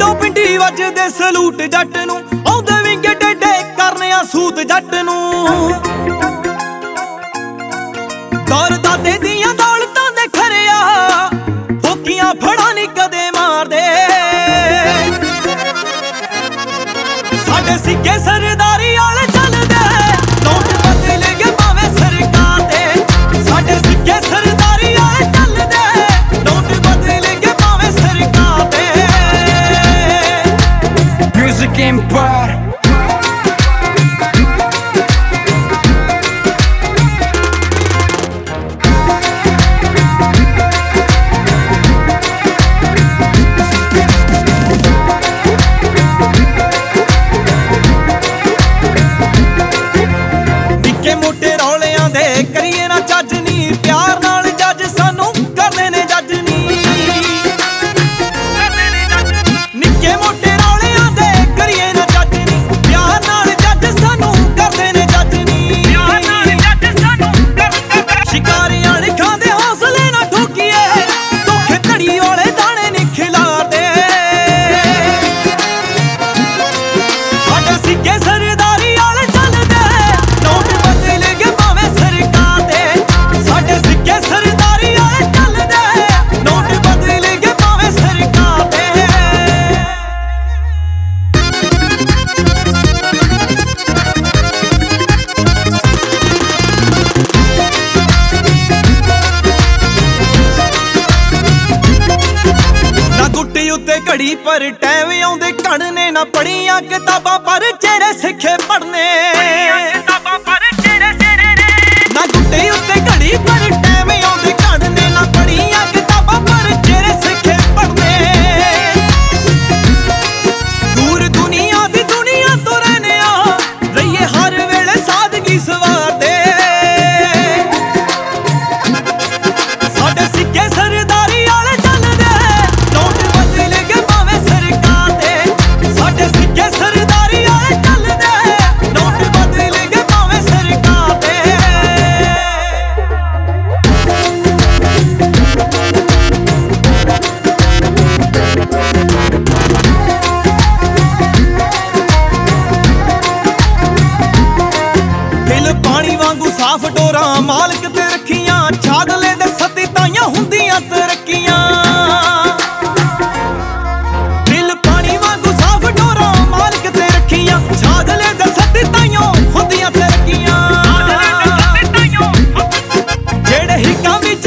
ਪਿੰਡੋਂ ਪਿੰਡੀ ਵੱਜਦੇ ਸਲੂਟ ਜੱਟ ਨੂੰ, ਆਉਂਦੇ ਵਿੰਗੇ ਡੇਡੇ ਕਰਨੇ ਆ ਸੂਤ ਜੱਟ ਨੂੰ। ਦੌਰ ਦਾਦੇ ਦੀਆਂ ਦੌਲਤਾਂ ਦੇ ਖਰਿਆ, ਫੋਕੀਆਂ ਫੜਾਂ ਨੀ ਕਦੇ ਮਾਰਦੇ। ਸਾਡੇ ਸਿੱਕੇ ਸਰਦਾਰੀ ਵਾਲੇ ਚੱਲਦੇ, ਨੋਟ ਬਦਲਣਗੇ ਭਾਵੇਂ ਸਰਕਾਰ ਦੇ। ਸਾਡੇ ਸਿੱਕੇ ਸਰਦਾਰੀ ਵਾਲੇ ਚੱਲਦੇ, ਨੋਟ ਬਦਲਣਗੇ ਭਾਵੇਂ ਸਰਕਾਰ ਦੇ। Music Empire। ਨਿੱਕੇ ਮੋਟੇ ਰੌਲਿਆਂ ਦੇ ਕਰੀਏ ਨਾ ਜੱਜ ਨੀ, ਪਿਆਰ ਨਾਲ ਜੱਜ ਸਾਨੂੰ ਕਰਦੇ ਨੇ ਜੱਜ ਨੀ। ਨਿੱਕੇ ਮੋਟੇ ਰੌਲਿਆਂ ਦੇ ਕਰੀਏ ਨਾ ਜੱਜ ਨੀ, ਪਿਆਰ ਨਾਲ ਜੱਜ ਸਾਨੂੰ ਕਰਦੇ ਨੇ ਜੱਜ ਨੀ। ਸ਼ਿਕਾਰੀਆਂ ਨੇ ਖਾਂਦੇ ਹੌਸਲੇ ਨਾ ਠੋਕੀਏ, ਧੋਖੇ ਧੜੀ ਵਾਲੇ ਦਾਣੇ ਨੀ ਖਿਲਾਰਦੇ। ਸਾਡੇ ਸਿੱਕੇ ਸਰਦਾਰੀ ਵਾਲੇ ਚੱਲਦੇ, ਨੋਟ ਬਦਲਣਗੇ ਭਾਵੇਂ ਸਰਕਾਰ ਦੇ। ਸਾਡੇ ਸਿੱਕੇ ਸਰਦਾਰੀ ਵਾਲੇ ਚੱਲਦੇ, ਨੋਟ ਬਦਲਣਗੇ ਭਾਵੇਂ ਸਰਕਾਰ ਦੇ। ਨਾ ਗੁੱਟੀ ਉੱਤੇ ਘੜੀ ਪਰ ਟੈਮ ਆਉਂਦੇ ਘੜਨੇ, ਨਾ ਪੜੀਆਂ ਕਿਤਾਬਾਂ ਪਰ ਚਿਹਰੇ ਸਿੱਖੇ ਪੜਨੇ। ਨਾ ਗੁੱਟੀ ਉੱਤੇ ਘੜੀ ਪਰ ਟੈਮ ਆਉਂਦੇ ਘੜਨੇ, ਨਾ ਪੜੀਆਂ ਕਿਤਾਬਾਂ ਪਰ ਚਿਹਰੇ ਸਿੱਖੇ ਪੜਨੇ। ਦੂਰ ਦੁਨੀਆ ਦੀ ਦੁਨੀਆ ਤੋਂ ਰਹਿੰਦੇ ਆ, ਰਹੀਏ ਹਰ ਵੇਲੇ ਸਾਦਗੀ ਸਵਾਰਦੇ। ਸਾਡੇ ਸਿੱਕੇ ਸਰਦਾਰੀ ਵਾਲੇ ਚੱਲਦੇ, ਨੋਟ ਬਦਲਣਗੇ ਭਾਵੇਂ ਸਰਕਾਰ ਦੇ। ਸਾਡੇ ਸਿੱਕੇ ਸਰਦਾਰੀ ਵਾਲੇ ਚੱਲਦੇ, ਨੋਟ ਬਦਲਣਗੇ ਭਾਵੇਂ ਸਰਕਾਰ ਦੇ। ਦਿਲ ਪਾਣੀ ਵਾਂਗੂ ਸਾਫ਼ ਡੋਰਾਂ ਮਾਲਕ ਤੇ ਰੱਖੀਆਂ, ਛਾਗਲੇ ਦੇ ਸੱਤੀ ਤਾਈਆਂ ਹੁੰਦੀਆਂ ਤਰੱਕੀਆਂ। ਦਿਲ ਪਾਣੀ ਵਾਂਗੂ ਸਾਫ਼ ਡੋਰਾਂ ਮਾਲਕ ਤੇ ਰੱਖੀਆਂ, ਛਾਗਲੇ ਦੇ ਸੱਤੀ ਤਾਈਆਂ ਹੁੰਦੀਆਂ ਤਰੱਕੀਆਂ। ਜਿਹੜੇ ਹਿੱਕਾਂ ਵਿੱਚ